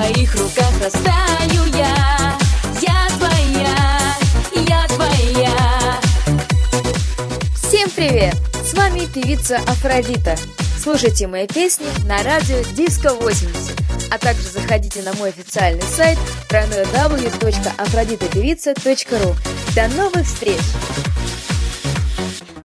твоих руках растаю я. Я твоя, я твоя. Всем привет! С вами певица Афродита. Слушайте мои песни на радио Диско 80, а также заходите на мой официальный сайт www.afroditapевица.ru. До новых встреч!